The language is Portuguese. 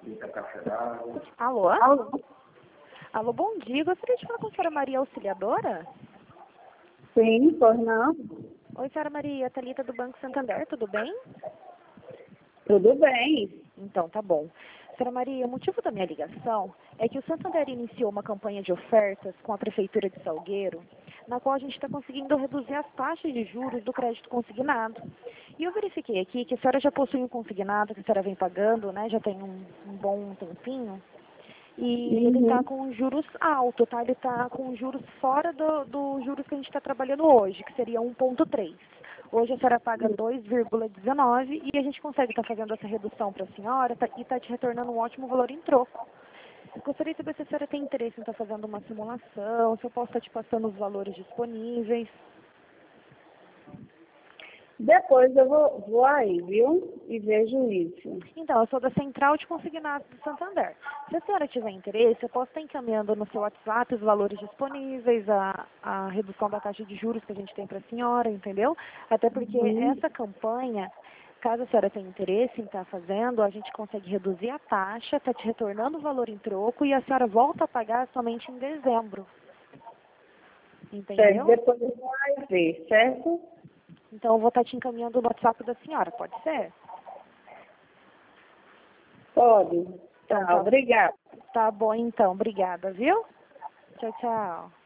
Alô? Alô? Alô, bom dia. Gostaria de falar com a senhora Maria Auxiliadora? Sim, pois não? Oi, senhora Maria. Thalita do Banco Santander, tudo bem? Tudo bem. Então, tá bom. Senhora Maria, o motivo da minha ligação é que o Santander iniciou uma campanha de ofertas com a Prefeitura de Salgueiro, na qual a gente está conseguindo reduzir as taxas de juros do crédito consignado. E eu verifiquei aqui que a senhora já possui um consignado que a senhora vem pagando, né? Já tem um bom tempinho. E ele está com juros altos, tá? Ele está com juros fora do juros que a gente está trabalhando hoje, que seria 1,3. Hoje a senhora paga 2,19 e a gente consegue estar fazendo essa redução para a senhora e está te retornando um ótimo valor em troco. Gostaria de saber se a senhora tem interesse em estar fazendo uma simulação, se eu posso estar te passando os valores disponíveis. Depois eu vou aí, viu? E vejo isso. Então, eu sou da Central de Consignados do Santander. Se a senhora tiver interesse, eu posso estar encaminhando no seu WhatsApp os valores disponíveis, a redução da taxa de juros que a gente tem para a senhora, entendeu? Até porque essa campanha, caso a senhora tenha interesse em estar fazendo, a gente consegue reduzir a taxa, está te retornando o valor em troco e a senhora volta a pagar somente em dezembro. Entendeu? Certo, depois eu vou aí ver, certo? Então, eu vou estar te encaminhando no WhatsApp da senhora, pode ser? Pode. Então, Tá, obrigada. tá bom, então. Obrigada, viu? Tchau, tchau.